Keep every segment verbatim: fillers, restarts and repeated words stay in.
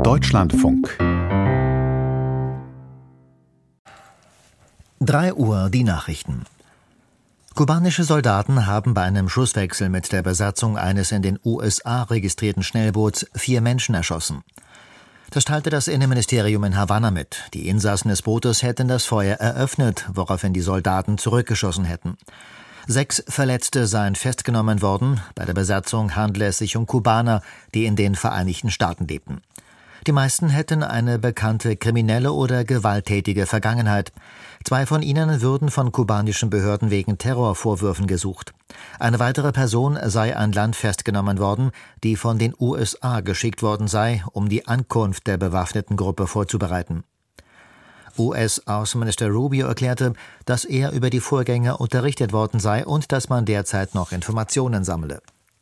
Deutschlandfunk. drei Uhr die Nachrichten. Kubanische Soldaten haben bei einem Schusswechsel mit der Besatzung eines in den U S A registrierten Schnellboots vier Menschen erschossen. Das teilte das Innenministerium in Havanna mit. Die Insassen des Bootes hätten das Feuer eröffnet, woraufhin die Soldaten zurückgeschossen hätten. Sechs Verletzte seien festgenommen worden. Bei der Besatzung handle es sich um Kubaner, die in den Vereinigten Staaten lebten. Die meisten hätten eine bekannte kriminelle oder gewalttätige Vergangenheit. Zwei von ihnen würden von kubanischen Behörden wegen Terrorvorwürfen gesucht. Eine weitere Person sei an Land festgenommen worden, die von den U S A geschickt worden sei, um die Ankunft der bewaffneten Gruppe vorzubereiten. U S-Außenminister Rubio erklärte, dass er über die Vorgänge unterrichtet worden sei und dass man derzeit noch Informationen sammle.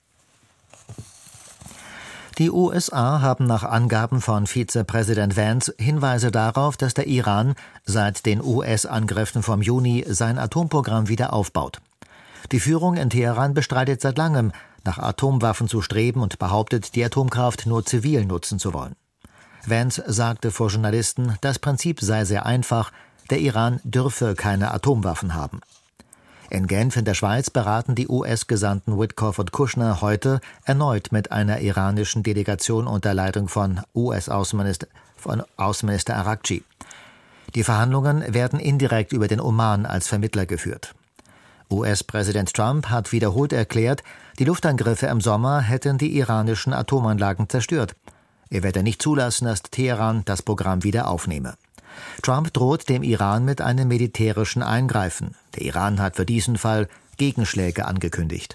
Die U S A haben nach Angaben von Vizepräsident Vance Hinweise darauf, dass der Iran seit den U S-Angriffen vom Juni sein Atomprogramm wieder aufbaut. Die Führung in Teheran bestreitet seit langem, nach Atomwaffen zu streben und behauptet, die Atomkraft nur zivil nutzen zu wollen. Vance sagte vor Journalisten, das Prinzip sei sehr einfach, der Iran dürfe keine Atomwaffen haben. In Genf in der Schweiz beraten die U S-Gesandten Witkoff und Kushner heute erneut mit einer iranischen Delegation unter Leitung von U S-Außenminister von Außenminister Araghchi. Die Verhandlungen werden indirekt über den Oman als Vermittler geführt. U S-Präsident Trump hat wiederholt erklärt, die Luftangriffe im Sommer hätten die iranischen Atomanlagen zerstört. Er werde nicht zulassen, dass Teheran das Programm wieder aufnehme. Trump droht dem Iran mit einem militärischen Eingreifen. Der Iran hat für diesen Fall Gegenschläge angekündigt.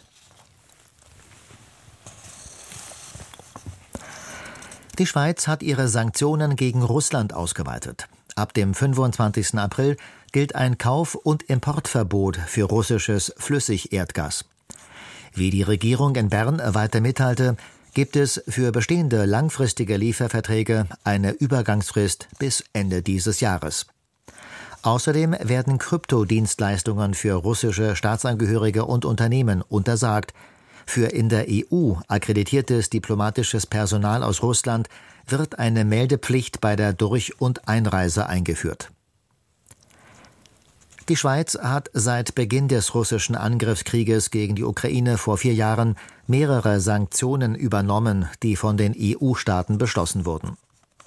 Die Schweiz hat ihre Sanktionen gegen Russland ausgeweitet. Ab dem fünfundzwanzigsten April gilt ein Kauf- und Importverbot für russisches Flüssigerdgas. Wie die Regierung in Bern weiter mitteilte, gibt es für bestehende langfristige Lieferverträge eine Übergangsfrist bis Ende dieses Jahres. Außerdem werden Kryptodienstleistungen für russische Staatsangehörige und Unternehmen untersagt. Für in der E U akkreditiertes diplomatisches Personal aus Russland wird eine Meldepflicht bei der Durch- und Einreise eingeführt. Die Schweiz hat seit Beginn des russischen Angriffskrieges gegen die Ukraine vor vier Jahren mehrere Sanktionen übernommen, die von den E U-Staaten beschlossen wurden.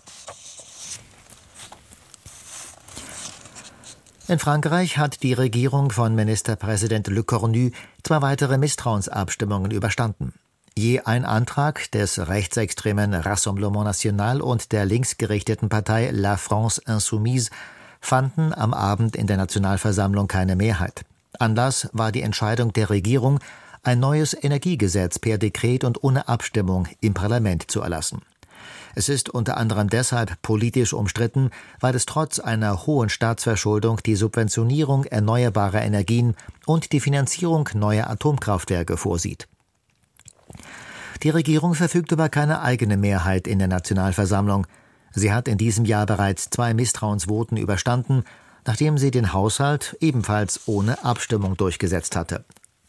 In Frankreich hat die Regierung von Ministerpräsident Le Cornu zwei weitere Misstrauensabstimmungen überstanden. Je ein Antrag des rechtsextremen Rassemblement National und der linksgerichteten Partei La France Insoumise fanden am Abend in der Nationalversammlung keine Mehrheit. Anlass war die Entscheidung der Regierung, ein neues Energiegesetz per Dekret und ohne Abstimmung im Parlament zu erlassen. Es ist unter anderem deshalb politisch umstritten, weil es trotz einer hohen Staatsverschuldung die Subventionierung erneuerbarer Energien und die Finanzierung neuer Atomkraftwerke vorsieht. Die Regierung verfügt über keine eigene Mehrheit in der Nationalversammlung. Sie hat in diesem Jahr bereits zwei Misstrauensvoten überstanden, nachdem sie den Haushalt ebenfalls ohne Abstimmung durchgesetzt hatte.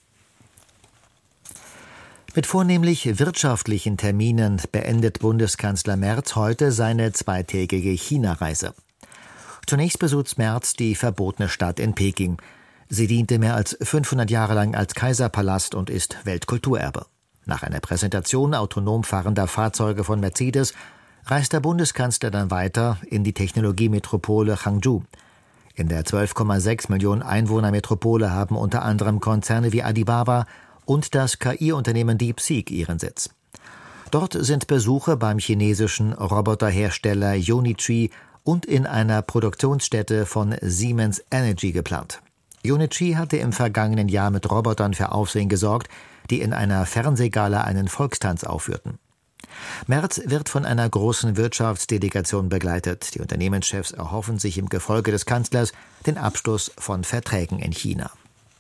Mit vornehmlich wirtschaftlichen Terminen beendet Bundeskanzler Merz heute seine zweitägige China-Reise. Zunächst besucht Merz die verbotene Stadt in Peking. Sie diente mehr als fünfhundert Jahre lang als Kaiserpalast und ist Weltkulturerbe. Nach einer Präsentation autonom fahrender Fahrzeuge von Mercedes reist der Bundeskanzler dann weiter in die Technologiemetropole Hangzhou. In der zwölf Komma sechs Millionen Einwohner-Metropole haben unter anderem Konzerne wie Alibaba und das K I-Unternehmen DeepSeek ihren Sitz. Dort sind Besuche beim chinesischen Roboterhersteller Yonichi und in einer Produktionsstätte von Siemens Energy geplant. Yonichi hatte im vergangenen Jahr mit Robotern für Aufsehen gesorgt, die in einer Fernsehgala einen Volkstanz aufführten. Merz wird von einer großen Wirtschaftsdelegation begleitet. Die Unternehmenschefs erhoffen sich im Gefolge des Kanzlers den Abschluss von Verträgen in China.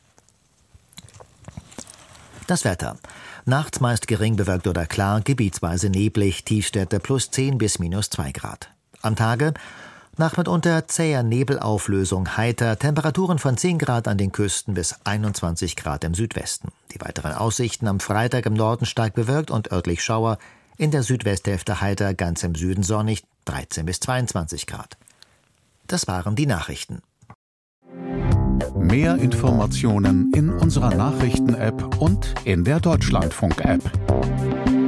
Das Wetter. Nachts meist gering bewölkt oder klar, gebietsweise neblig, Tiefstwerte plus zehn bis minus zwei Grad. Am Tage nach mitunter zäher Nebelauflösung heiter, Temperaturen von zehn Grad an den Küsten bis einundzwanzig Grad im Südwesten. Die weiteren Aussichten am Freitag im Norden stark bewölkt und örtlich Schauer, in der Südwesthälfte heiter, ganz im Süden sonnig, dreizehn bis zweiundzwanzig Grad. Das waren die Nachrichten. Mehr Informationen in unserer Nachrichten-App und in der Deutschlandfunk-App.